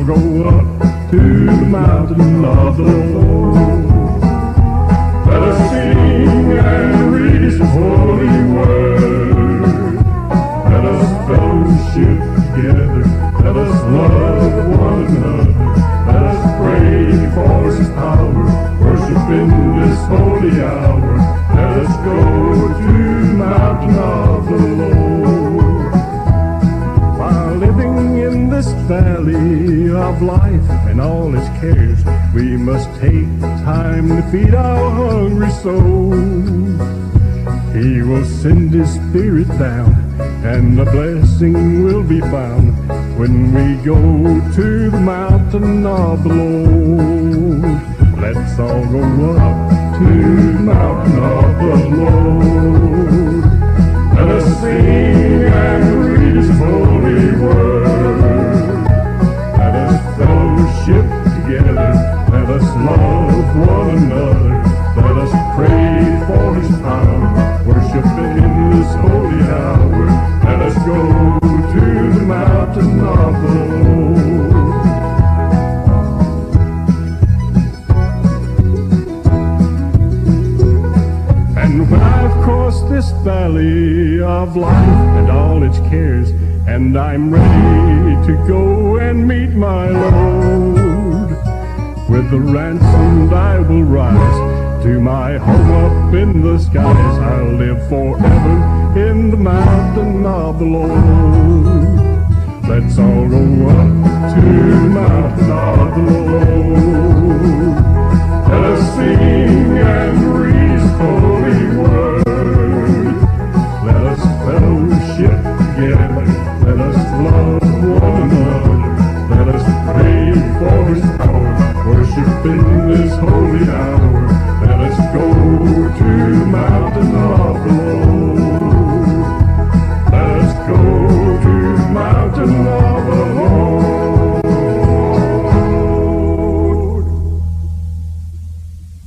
go up to the mountain of the Lord. Let us sing and read His holy word. Let us fellowship together. Let us love one another. Let us pray for His power. Worship in this holy hour. Let us go to the mountain of the Lord. While living in this valley of life and all its cares, we must take time to feed our hungry souls. He will send His Spirit down, and the blessing will be found when we go to the mountain of the Lord. Let's all go up to the mountain of the Lord. Let us sing and read His holy word. Let us fellowship together. Let us love one another. Let us pray for His power. Worship in this holy hour. Let us go to the mountain of the Lord. And when I've crossed this valley of life and all its cares, and I'm ready to go and meet my Lord, with the ransomed I will rise to my home up in the skies. I'll live forever in the mountain of the Lord. Let's all go up to the mountain of the Lord. Let us sing and